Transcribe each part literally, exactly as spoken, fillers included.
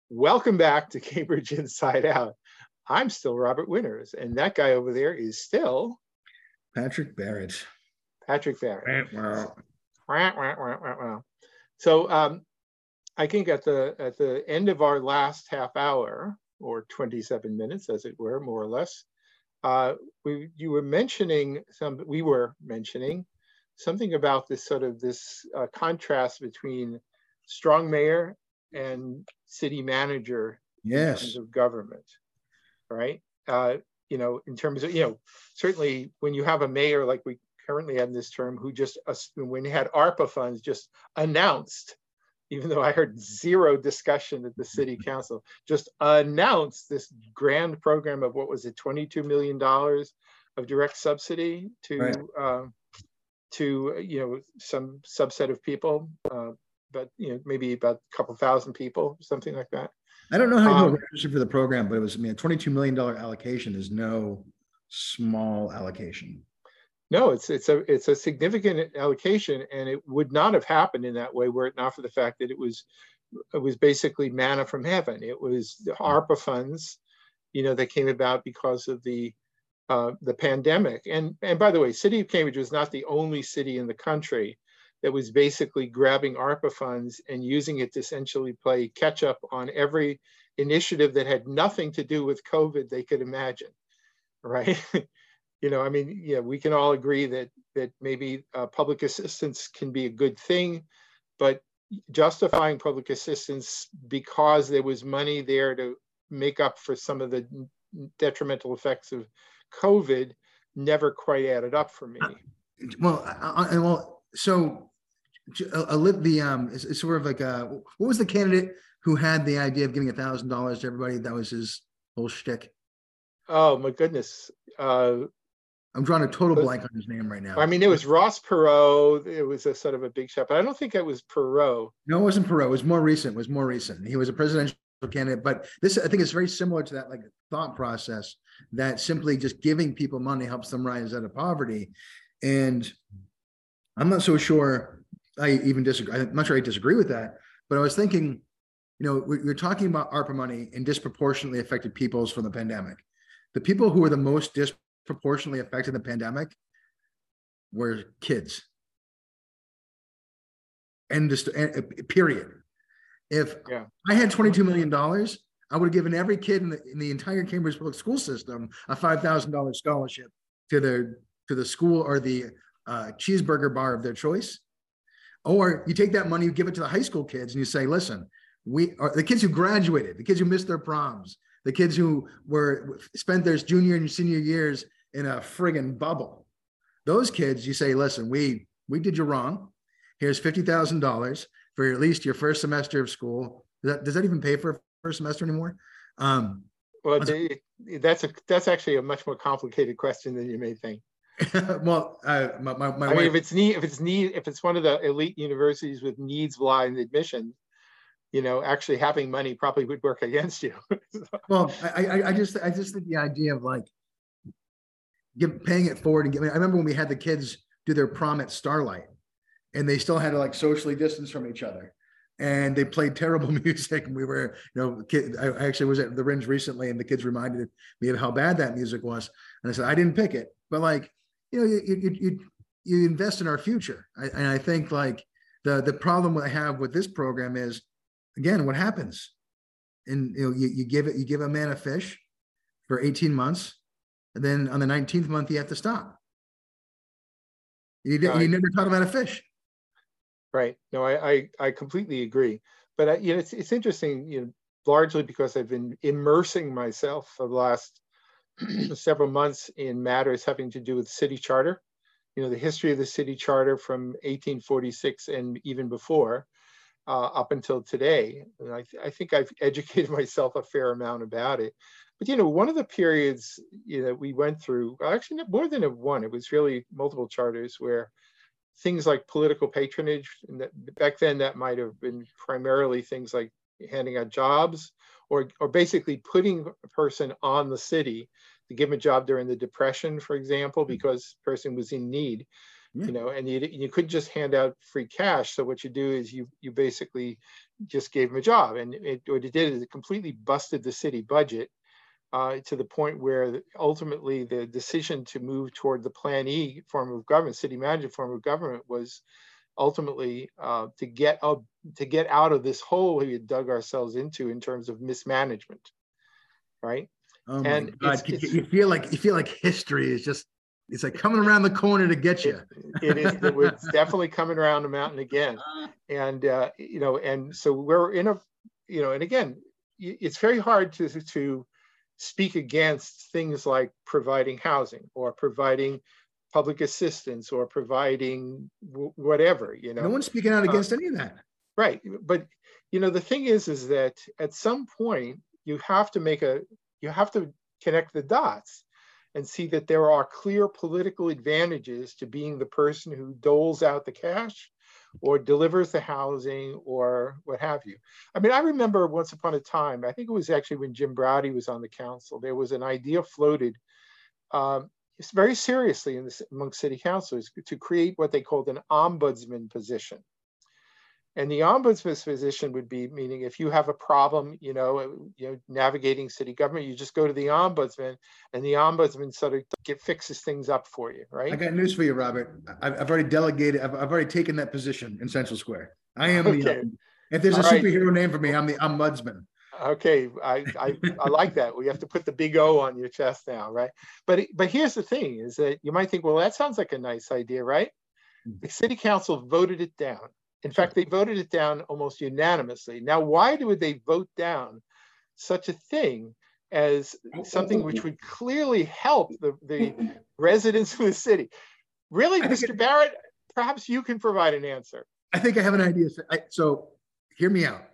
Welcome back to Cambridge Inside Out. I'm still Robert Winters, and that guy over there is still Patrick Barrett. Patrick Barrett. Wow. So um, I think at the at the end of our last half hour, or twenty-seven minutes, as it were, more or less, uh, we you were mentioning some. We were mentioning something about this sort of this uh, contrast between strong mayor and city manager Yes. in terms of government, right? Uh, you know, in terms of, you know, certainly when you have a mayor like we currently have in this term who just, uh, when he had ARPA funds, just announced, even though I heard zero discussion at the city council, just announced this grand program of what was it, twenty-two million dollars of direct subsidy to, Right. uh, to, you know, some subset of people. Uh, but you know, maybe about a couple thousand people, something like that. I don't know how um, to register for the program, but it was, I mean, a twenty-two million dollars allocation is no small allocation. No, it's it's a it's a significant allocation, and it would not have happened in that way were it not for the fact that it was it was basically manna from heaven. It was the ARPA funds, you know, that came about because of the uh, the pandemic. And and by the way, City of Cambridge was not the only city in the country that was basically grabbing ARPA funds and using it to essentially play catch up on every initiative that had nothing to do with COVID they could imagine, right? You know, I mean, yeah, we can all agree that that maybe uh, public assistance can be a good thing, but justifying public assistance because there was money there to make up for some of the detrimental effects of COVID never quite added up for me. Well, I, I, well, so a, a, the um, it's, it's sort of like a, what was the candidate who had the idea of giving a thousand dollars to everybody? That was his whole shtick. Oh my goodness. Uh, I'm drawing a total blank on his name right now. I mean, it was Ross Perot. It was a sort of a big shot, but I don't think it was Perot. No, it wasn't Perot. It was more recent. It was more recent. He was a presidential candidate, but this, I think, is very similar to that, like, thought process that simply just giving people money helps them rise out of poverty. And I'm not so sure I even disagree. I'm not sure I disagree with that, but I was thinking, you know, we're talking about ARPA money and disproportionately affected peoples from the pandemic. The people who were the most disproportionately affected in the pandemic were kids. And just period. If yeah. I had twenty-two million dollars, I would have given every kid in the, in the entire Cambridge public school system a five thousand dollars scholarship to their to the school or the uh, cheeseburger bar of their choice. Or you take that money, you give it to the high school kids, and you say, "Listen, we are the kids who graduated, the kids who missed their proms, the kids who were spent their junior and senior years in a friggin' bubble. Those kids, you say, listen, we we did you wrong. Here's fifty thousand dollars for at least your first semester of school." Does that, does that even pay for a first semester anymore? Um, well, they, that's a that's actually a much more complicated question than you may think. well, uh, my, my, my I wife, mean, if it's need, if it's need, if it's one of the elite universities with needs blind admission, you know, actually having money probably would work against you. So. Well, I, I, I just, I just think the idea of like give, paying it forward and giving. I remember when we had the kids do their prom at Starlight, and they still had to like socially distance from each other, and they played terrible music. And we were, you know, kid, I actually was at the Ringe recently, and the kids reminded me of how bad that music was. And I said, I didn't pick it, but like, you know, you you you, you invest in our future. I, and I think like the the problem I have with this program is, again, what happens? And you know, you, you give it, you give a man a fish for eighteen months, and then on the nineteenth month, you have to stop. You, right. you never taught him how to fish. Right. No, I, I, I completely agree. But I, you know, it's it's interesting, you know, largely because I've been immersing myself for the last several months in matters having to do with city charter. You know, the history of the city charter from eighteen forty-six and even before, uh, up until today. And I, th I think I've educated myself a fair amount about it. But, you know, one of the periods, you know, we went through, actually not more than a one, it was really multiple charters where things like political patronage, and that, back then that might have been primarily things like handing out jobs or, or basically putting a person on the city to give him a job during the Depression, for example, because the person was in need, yeah. you know, and you, you couldn't just hand out free cash. So what you do is you, you basically just gave him a job. And it, what it did is it completely busted the city budget uh, to the point where ultimately the decision to move toward the Plan E form of government, city manager form of government, was ultimately uh, to get up, to get out of this hole we had dug ourselves into in terms of mismanagement, right? Oh my and God! it's, it's, you feel like you feel like history is just, it's like coming around the corner to get you. It, it is. It's definitely coming around the mountain again, and uh, you know, and so we're in a, you know, and again, it's very hard to to speak against things like providing housing or providing public assistance or providing w- whatever, you know. No one's speaking out against uh, any of that. Right. But, you know, the thing is, is that at some point you have to make a, you have to connect the dots and see that there are clear political advantages to being the person who doles out the cash or delivers the housing or what have you. I mean, I remember once upon a time, I think it was actually when Jim Braude was on the council, there was an idea floated um, very seriously in this, among city councilors to create what they called an ombudsman position. And the ombudsman's position would be, meaning if you have a problem, you know, you know, navigating city government, you just go to the ombudsman, and the ombudsman sort of get, fixes things up for you, right? I got news for you, Robert. I've, I've already delegated. I've, I've already taken that position in Central Square. I am okay. the. Um, if there's All a superhero right. name for me, I'm the ombudsman. Okay, I, I I like that. We have to put the big O on your chest now, right? But but here's the thing: is that you might think, well, that sounds like a nice idea, right? The city council voted it down. In fact, they voted it down almost unanimously. Now, why would they vote down such a thing as something which would clearly help the, the residents of the city? Really, Mister Barrett, perhaps you can provide an answer. I think I have an idea. So hear me out.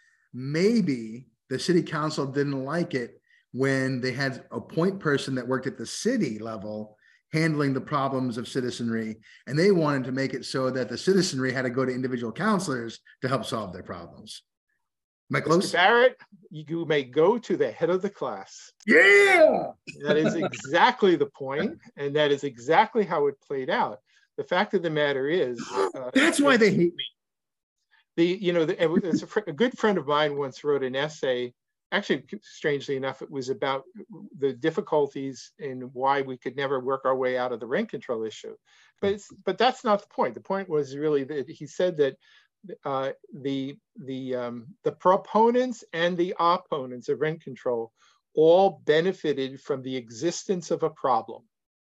Maybe the city council didn't like it when they had a point person that worked at the city level handling the problems of citizenry, and they wanted to make it so that the citizenry had to go to individual councilors to help solve their problems. Am I close? Mister Barrett, you may go to the head of the class. Yeah! That is exactly the point, and that is exactly how it played out. The fact of the matter is... Uh, That's why they hate me. The, you know, the, it's a, fr- a good friend of mine once wrote an essay. Actually, strangely enough, it was about the difficulties in why we could never work our way out of the rent control issue. But it's, but that's not the point. The point was really that he said that uh, the the um, the proponents and the opponents of rent control all benefited from the existence of a problem.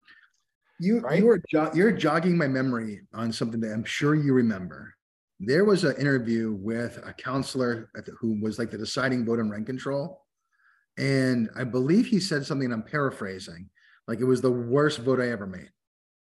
You right? you are jo- you're jogging my memory on something that I'm sure you remember. There was an interview with a counselor who was like the deciding vote on rent control. And I believe he said something, I'm paraphrasing, like it was the worst vote I ever made.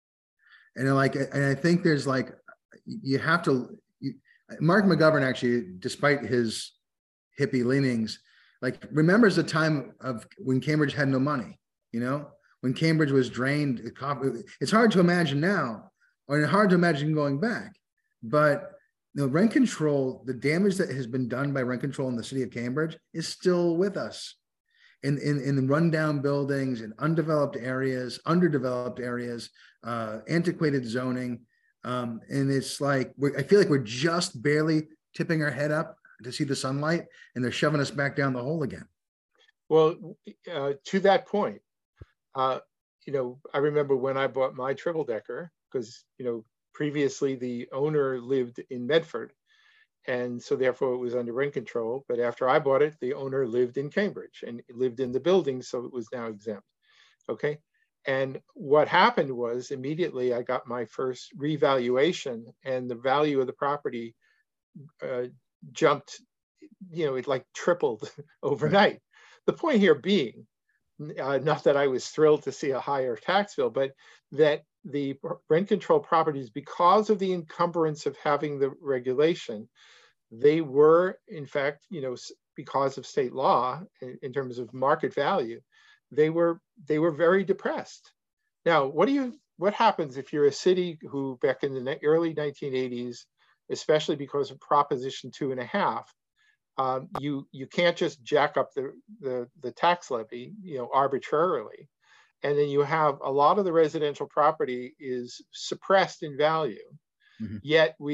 And like, and I think there's like, you have to, you, Mark McGovern actually, despite his hippie leanings, like remembers the time of when Cambridge had no money, you know, when Cambridge was drained. It's hard to imagine now, or hard to imagine going back, but the rent control, the damage that has been done by rent control in the city of Cambridge is still with us. In, in, in the rundown buildings, in undeveloped areas, underdeveloped areas, uh, antiquated zoning. Um, and it's like, we're, I feel like we're just barely tipping our head up to see the sunlight, and they're shoving us back down the hole again. Well, uh, to that point, uh, you know, I remember when I bought my triple decker, because, you know, previously, the owner lived in Medford, and so therefore it was under rent control. But after I bought it, the owner lived in Cambridge and lived in the building, so it was now exempt. Okay. And what happened was immediately I got my first revaluation, and the value of the property uh, jumped, you know, it like tripled overnight. The point here being, uh, not that I was thrilled to see a higher tax bill, but that the rent control properties, because of the encumbrance of having the regulation, they were, in fact, you know, because of state law, in, in terms of market value, they were they were very depressed. Now, what do you what happens if you're a city who, back in the early nineteen eighties, especially because of Proposition Two and a Half, um, you you can't just jack up the, the the tax levy, you know, arbitrarily. And then you have a lot of the residential property is suppressed in value. Mm-hmm. Yet we are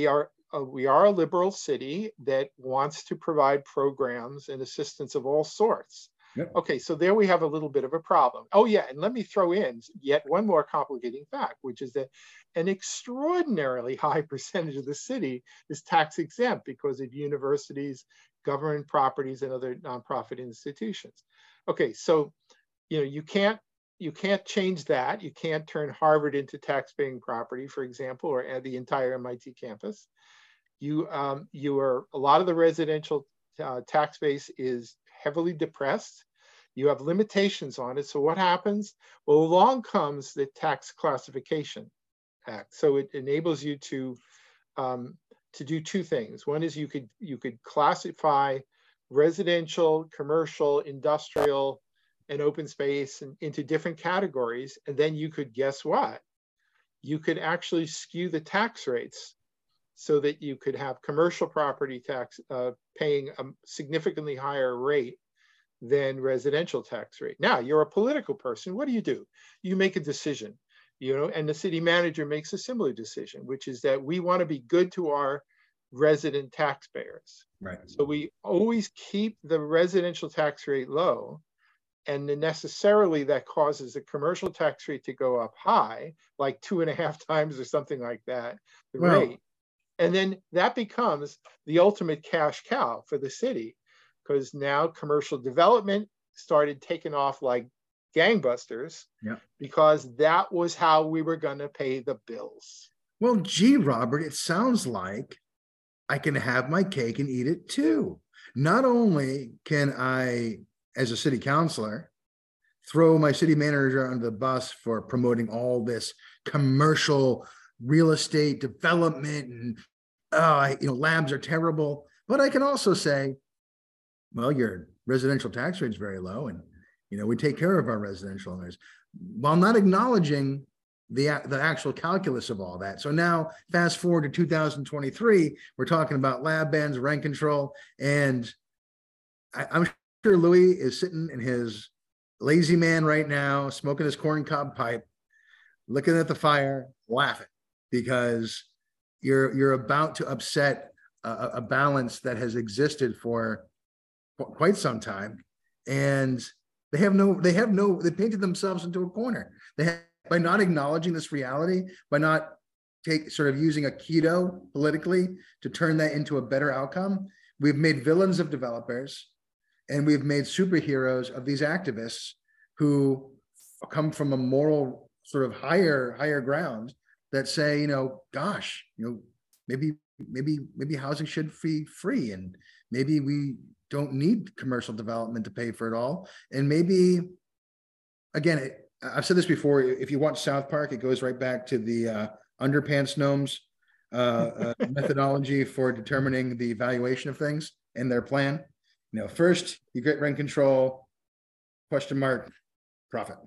uh, we are a liberal city that wants to provide programs and assistance of all sorts. Yep. Okay, so there we have a little bit of a problem. Oh yeah, and let me throw in yet one more complicating fact, which is that an extraordinarily high percentage of the city is tax exempt because of universities, government properties, and other nonprofit institutions. Okay, so you know you can't you can't change that. You can't turn Harvard into tax-paying property, for example, or add the entire M I T campus. You um, you are a lot of the residential uh, tax base is heavily depressed. You have limitations on it. So what happens? Well, along comes the Tax Classification Act. So it enables you to um, to do two things. One is you could you could classify residential, commercial, industrial, and open space and, into different categories. And then you could, guess what? You could actually skew the tax rates so that you could have commercial property tax uh, paying a significantly higher rate than residential tax rate. Now, you're a political person. What do you do? You make a decision, you know, and the city manager makes a similar decision, which is that we want to be good to our resident taxpayers. Right. So we always keep the residential tax rate low, and then necessarily that causes the commercial tax rate to go up high, like two and a half times or something like that, the Well, rate. And then that becomes the ultimate cash cow for the city, because now commercial development started taking off like gangbusters, yeah. because that was how we were going to pay the bills. Well, gee, Robert, it sounds like I can have my cake and eat it too. Not only can I, as a city councilor, throw my city manager under the bus for promoting all this commercial real estate development and, uh, you know, labs are terrible, but I can also say, well, your residential tax rate is very low, and you know we take care of our residential owners, while not acknowledging the the actual calculus of all that. So now, fast forward to two thousand twenty-three, we're talking about lab bans, rent control, and I, I'm sure Louis is sitting in his lazy man right now, smoking his corncob pipe, looking at the fire, laughing, because you're you're about to upset a, a balance that has existed for quite some time, and they have no they have no they painted themselves into a corner. They have, by not acknowledging this reality, by not take sort of using a keto politically to turn that into a better outcome, we've made villains of developers, and we've made superheroes of these activists who come from a moral sort of higher higher ground that say, you know, gosh, you know, maybe maybe maybe housing should be free, and maybe we don't need commercial development to pay for it all. And maybe, again, it, I've said this before, if you watch South Park, it goes right back to the uh, underpants gnomes uh, uh, methodology for determining the valuation of things and their plan. You know, first you get rent control, question mark, profit.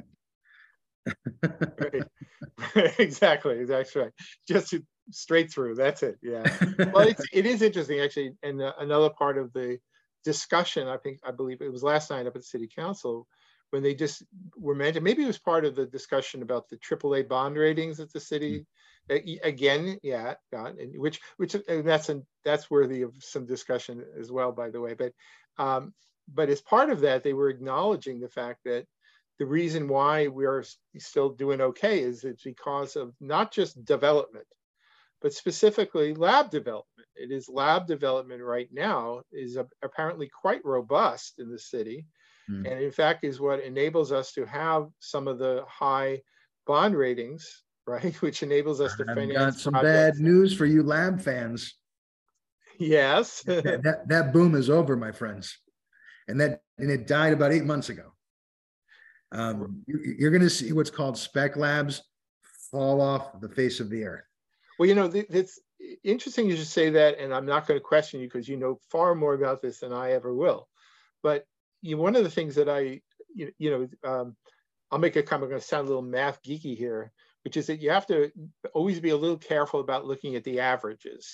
Right. Exactly, that's right. Just straight through, that's it, yeah. Well, it's, it is interesting, actually, and uh, another part of the discussion, I think, I believe it was last night up at City Council, when they just were mentioned, maybe it was part of the discussion about the triple A bond ratings at the city. Mm. Again, yeah, and which which and that's an, that's worthy of some discussion as well, by the way. But um, but as part of that, they were acknowledging the fact that the reason why we are still doing okay is it's because of not just development, but specifically lab development. It is lab development right now is a, apparently quite robust in the city. Mm. And in fact is what enables us to have some of the high bond ratings, right? Which enables us to I've finance got some projects. bad news for you lab fans. Yes. that, that, that boom is over, my friends. And that and it died about eight months ago. Um, you, you're going to see what's called spec labs fall off the face of the earth. Well, you know, it's interesting you should say that, and I'm not going to question you because you know far more about this than I ever will. But you know, one of the things that I, you, you know, um, I'll make a comment, I'm going to sound a little math geeky here, which is that you have to always be a little careful about looking at the averages.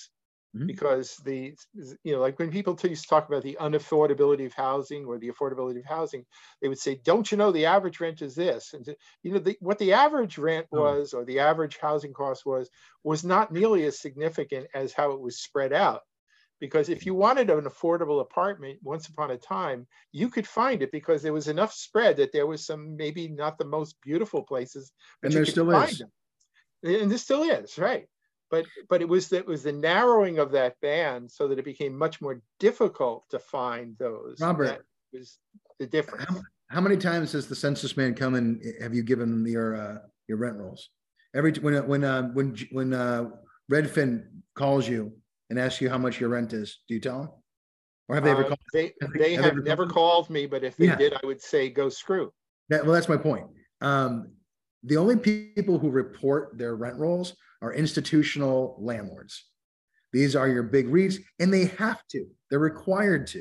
Mhm. because the, you know, like when people used to talk about the unaffordability of housing or the affordability of housing, they would say, don't you know the average rent is this? And, you know, the, what the average rent Oh, was, or the average housing cost was, was not nearly as significant as how it was spread out. Because if you wanted an affordable apartment once upon a time, you could find it because there was enough spread that there was some, maybe not the most beautiful places, but and you there could still find is. them. And this still is, right? But but it was that was the narrowing of that band so that it became much more difficult to find those. That Robert, was the how, difference. how many times has the census man come and have you given your uh, your rent rolls? Every when when uh, when when uh, Redfin calls you and asks you how much your rent is, do you tell them, or have they ever Uh, called? they Have they, they have they have ever called never you? called me, but if they Yeah, did, I would say go screw. that, well, that's my point. Um, the only people who report their rent rolls are institutional landlords. These are your big REITs, and they have to. They're required to.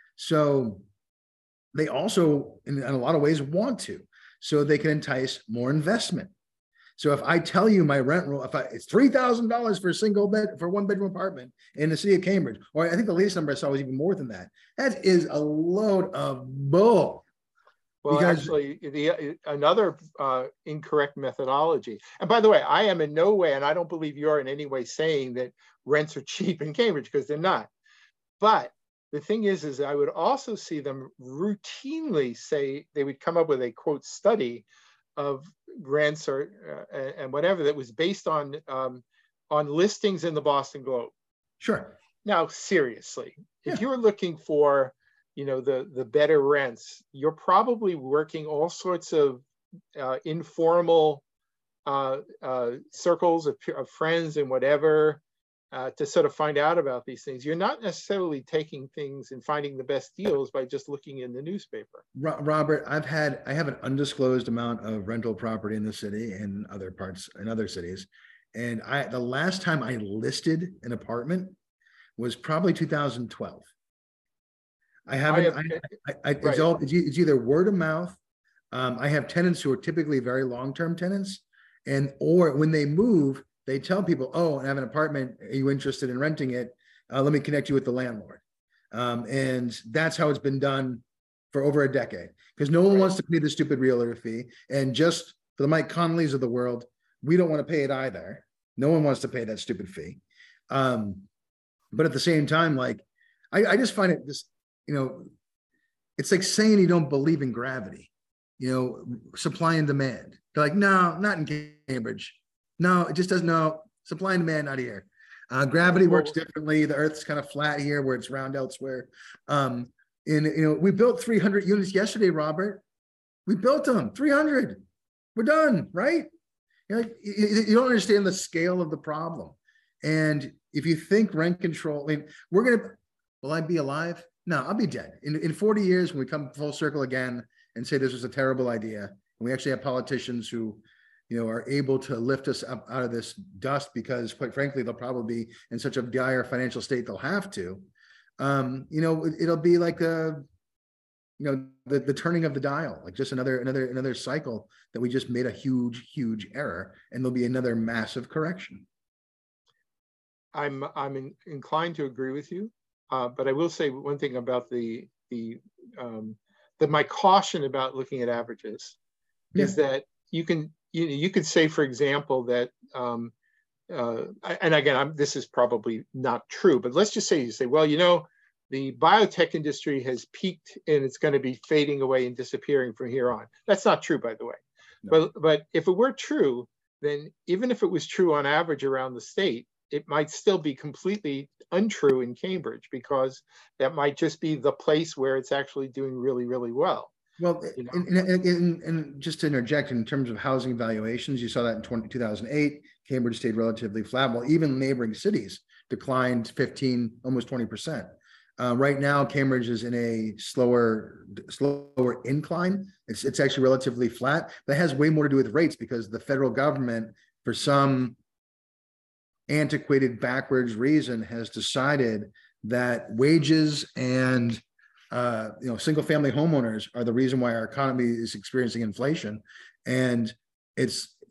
So they also, in, in a lot of ways, want to, so they can entice more investment. So if I tell you my rent roll, if I, it's three thousand dollars for a single bed for one bedroom apartment in the city of Cambridge, or I think the latest number I saw was even more than that. That is a load of bull. Well, Because actually, the another uh, incorrect methodology. And by the way, I am in no way, and I don't believe you're in any way saying that rents are cheap in Cambridge, because they're not. But the thing is, is I would also see them routinely say, they would come up with a quote study of rents or uh, and whatever that was based on um, on listings in the Boston Globe. sure, Now, seriously, if yeah, you're looking for, you know, the the better rents, you're probably working all sorts of uh, informal uh, uh, circles of, of friends and whatever uh, to sort of find out about these things. You're not necessarily taking things and finding the best deals by just looking in the newspaper. Robert, I've had I have an undisclosed amount of rental property in the city and other parts in other cities, and I the last time I listed an apartment was probably two thousand twelve. I I haven't. have, I, I, I it's right. all. It's, it's either word of mouth. Um, I have tenants who are typically very long-term tenants, and or when they move, they tell people, "Oh, I have an apartment. Are you interested in renting it? Uh, let me connect you with the landlord." Um, and that's how it's been done for over a decade because no one Right. wants to pay the stupid realtor fee. And just for the Mike Conleys of the world, we don't want to pay it either. No one wants to pay that stupid fee. Um, but at the same time, like I, I just find it just, you know, it's like saying you don't believe in gravity, you know, supply and demand. They're like, no, not in Cambridge. No, it just doesn't know supply and demand, not here. Uh, gravity works Well, differently. The Earth's kind of flat here, where it's round elsewhere. Um, and you know, we built three hundred units yesterday, Robert. We built them, three hundred. We're done, right? You're like, you, you don't understand the scale of the problem. And if you think rent control, I mean, we're gonna. Will I be alive? No, I'll be dead. In in forty years, when we come full circle again and say this was a terrible idea, and we actually have politicians who, you know, are able to lift us up out of this dust because, quite frankly, they'll probably be in such a dire financial state they'll have to. Um, you know, it'll be like a, you know, the, the turning of the dial, like just another another another cycle that we just made a huge huge error, and there'll be another massive correction. I'm I'm in, inclined to agree with you, uh, but I will say one thing about the the um, that my caution about looking at averages Yeah, is that you can you you could say, for example, that um, uh, and again, I'm, this is probably not true, but let's just say you say, well, you know, the biotech industry has peaked and it's going to be fading away and disappearing from here on. That's not true, by the way. no. But but if it were true, then even if it was true on average around the state, it might still be completely untrue in Cambridge because that might just be the place where it's actually doing really, really well. Well, You know, and, and, and, and just to interject, in terms of housing valuations, you saw that in twenty, two thousand eight, Cambridge stayed relatively flat, while even neighboring cities declined fifteen, almost twenty percent. Uh, right now, Cambridge is in a slower, slower incline. It's, it's actually relatively flat. That has way more to do with rates because the federal government, for some antiquated, backwards reason, has decided that wages and uh, you know, single family homeowners are the reason why our economy is experiencing inflation. And it's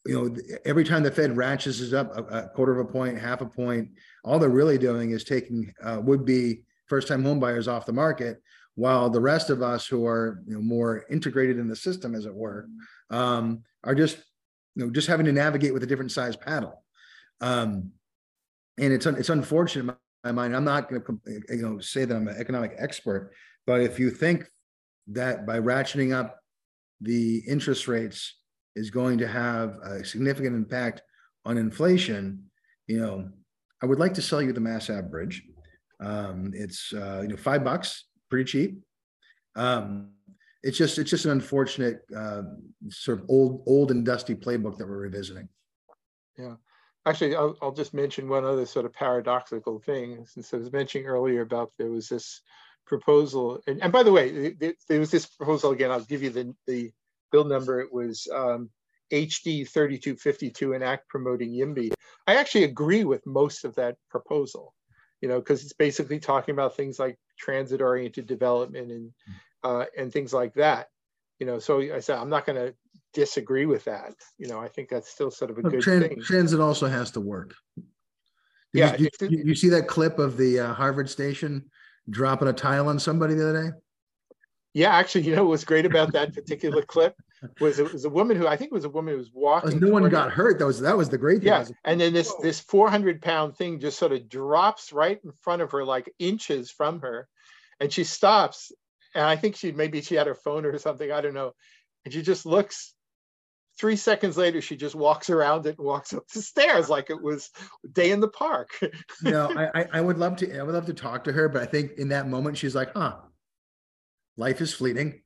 you know, every time the Fed ratchets is up a, a quarter of a point, half a point, all they're really doing is taking uh, would-be first-time home buyers off the market, while the rest of us who are, you know, more integrated in the system, as it were, um, are just, you know, just having to navigate with a different size paddle. Um, and it's it's unfortunate in my mind. I'm not going to, you know, say that I'm an economic expert, but if you think that by ratcheting up the interest rates is going to have a significant impact on inflation, you know, I would like to sell you the Mass Ave Bridge. Um, it's uh, you know, five bucks, pretty cheap. Um, it's just it's just an unfortunate uh, sort of old old and dusty playbook that we're revisiting. Yeah, actually, I'll, I'll just mention one other sort of paradoxical thing, since I was mentioning earlier about there was this proposal, and, and by the way, there was this proposal again. I'll give you the the bill number. It was um, H D thirty-two fifty-two, an act promoting YIMBY. I actually agree with most of that proposal, you know, because it's basically talking about things like transit-oriented development and uh, and things like that, you know. So I said I'm not going to disagree with that. You know, I think that's still sort of a But good trans, thing. Transit also has to work. Did yeah. You, did, you, you see that clip of the uh, Harvard station dropping a tile on somebody the other day? Yeah, actually, you know what was great about that particular clip was it was a woman who I think was a woman who was walking. No one got hurt. That was that was the great thing. Yeah, and then this Whoa. this four hundred pound thing just sort of drops right in front of her, like inches from her, and she stops. And I think she maybe she had her phone or something. I don't know. And she just looks. Three seconds later, she just walks around it and walks up the stairs like it was a day in the park. You know, I I would love to I would love to talk to her, but I think in that moment she's like, huh. Life is fleeting.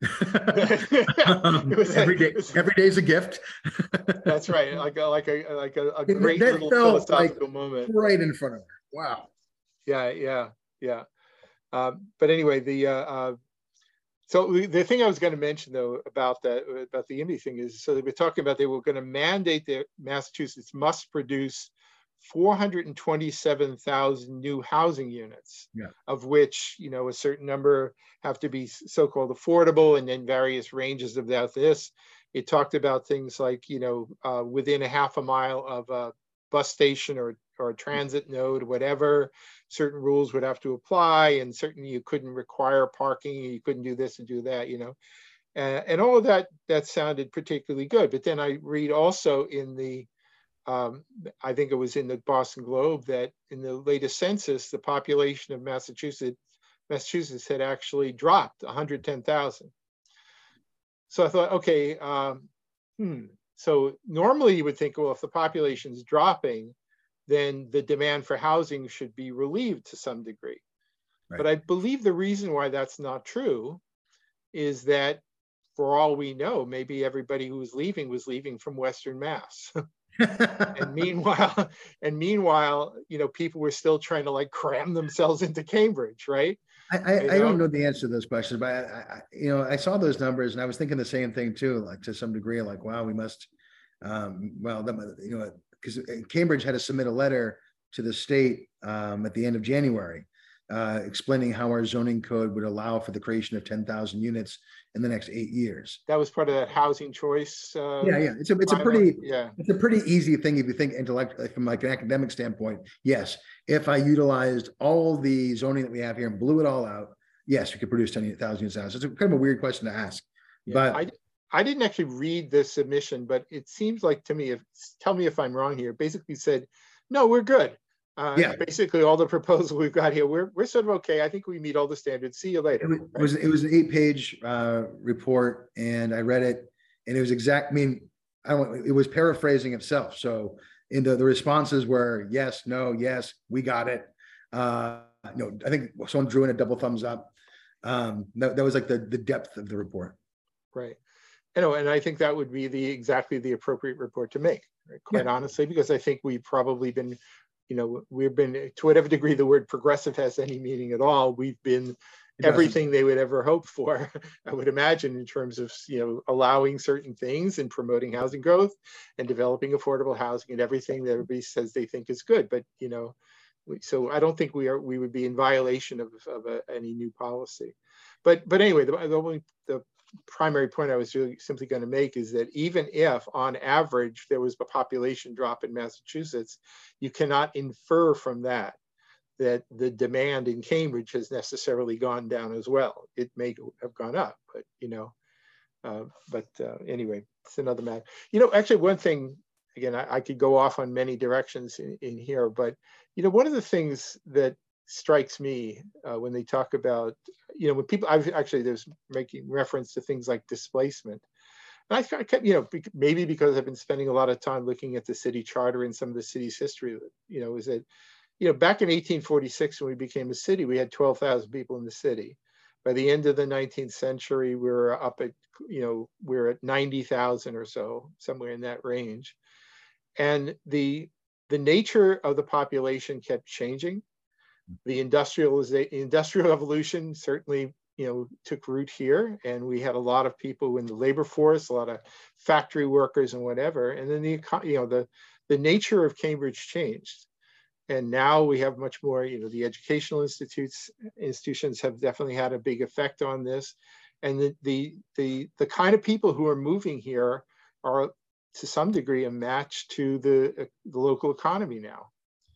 um, every day, every day is a gift. That's right. Like a, like a like a, a great that little philosophical like moment right in front of her. Wow. Yeah, yeah, yeah. Um, but anyway, the uh, uh, so the thing I was going to mention though about that about the YIMBY thing is, so they were talking about they were going to mandate that Massachusetts must produce four hundred twenty-seven thousand new housing units, yeah. of which, you know, a certain number have to be so-called affordable, and then various ranges of that. This, it talked about things like, you know, uh, within a half a mile of a bus station or, or a transit node, whatever, certain rules would have to apply, and certainly you couldn't require parking, you couldn't do this and do that, you know. Uh, and all of that, that sounded particularly good. But then I read also in the Um, I think it was in the Boston Globe that in the latest census, the population of Massachusetts, Massachusetts had actually dropped one hundred ten thousand. So I thought, okay, um, hmm. So normally you would think, well, if the population is dropping, then the demand for housing should be relieved to some degree. Right. But I believe the reason why that's not true is that, for all we know, maybe everybody who was leaving was leaving from Western Mass. and meanwhile, and meanwhile, you know, people were still trying to like cram themselves into Cambridge, right? I, I, I don't know the answer to those questions, but I, I, you know, I saw those numbers and I was thinking the same thing too, like to some degree, like, wow, we must, um, well, you know, because Cambridge had to submit a letter to the state um, at the end of January, uh, explaining how our zoning code would allow for the creation of ten thousand units in the next eight years. That was part of that housing choice. Uh, yeah, yeah, it's a it's a pretty yeah, it's a pretty easy thing if you think intellect from like an academic standpoint. Yes, if I utilized all the zoning that we have here and blew it all out, yes, we could produce ten thousand units now. So it's a kind of a weird question to ask. Yeah, but I I didn't actually read the submission, but it seems like to me, if tell me if I'm wrong here, basically said, no, we're good. Uh, yeah. Basically, all the proposals we've got here, we're we're sort of okay. I think we meet all the standards. See you later. It was, right? it was, it was an eight-page uh, report, and I read it, and it was exact. I mean, I don't. It was paraphrasing itself. So, in the the responses were yes, no, yes, we got it. Uh, no, I think someone drew in a double thumbs up. Um, that, that was like the the depth of the report. Right. You know, and I think that would be the exactly the appropriate report to make. Right? Quite yeah. honestly, because I think we've probably been. You know, we've been, to whatever degree the word progressive has any meaning at all, we've been everything they would ever hope for, I would imagine, in terms of, you know, allowing certain things and promoting housing growth and developing affordable housing and everything that everybody says they think is good. But, you know, so I don't think we are, we would be in violation of, of a, any new policy. But, but anyway, the, the, the primary point I was really simply going to make is that even if on average there was a population drop in Massachusetts, you cannot infer from that that the demand in Cambridge has necessarily gone down as well. It may have gone up, but you know, uh, but uh, anyway, it's another matter. You know, actually one thing, again, I, I could go off on many directions in, in here, but you know, one of the things that strikes me uh, when they talk about, you know, when people, I've actually, there's making reference to things like displacement. And I, I kept, you know, maybe because I've been spending a lot of time looking at the city charter and some of the city's history, you know, is that, you know, back in eighteen forty-six, when we became a city, we had twelve thousand people in the city. By the end of the nineteenth century, we were up at, you know, we're at ninety thousand or so, somewhere in that range. And the, the nature of the population kept changing. The industrialization, industrial revolution certainly, you know, took root here, and we had a lot of people in the labor force, a lot of factory workers and whatever. And then the, you know, the, the nature of Cambridge changed. And now we have much more, you know, the educational institutes, institutions have definitely had a big effect on this. And the, the, the, the kind of people who are moving here are to some degree a match to the, the local economy now.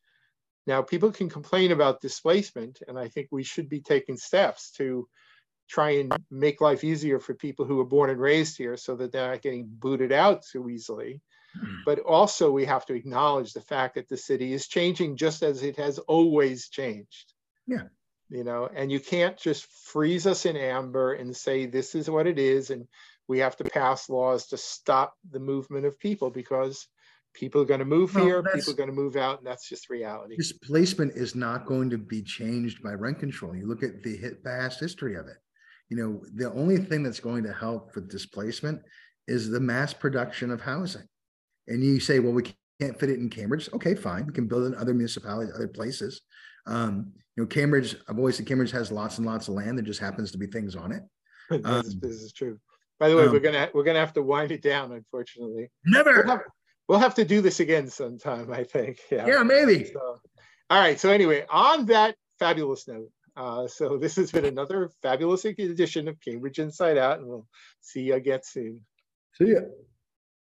Now, people can complain about displacement, and I think we should be taking steps to try and make life easier for people who were born and raised here so that they're not getting booted out too easily. But also we have to acknowledge the fact that the city is changing just as it has always changed. Yeah. You know, and you can't just freeze us in amber and say, this is what it is. And we have to pass laws to stop the movement of people, because people are going to move Well, here, people are going to move out, and that's just reality. Displacement is not going to be changed by rent control. You look at the hit past history of it. You know, the only thing that's going to help with displacement is the mass production of housing. And you say, well, we can't fit it in Cambridge. Okay, fine. We can build it in other municipalities, other places. Um, you know, Cambridge, I've always said Cambridge has lots and lots of land. There just happens to be things on it. this, Um, this is true. By the way, um, we're gonna we're gonna have to wind it down, unfortunately. Never. We'll have, we'll have to do this again sometime, I think. Yeah, yeah maybe. So, all right. So anyway, on that fabulous note, uh, so this has been another fabulous edition of Cambridge Inside Out, and we'll see you again soon. See ya.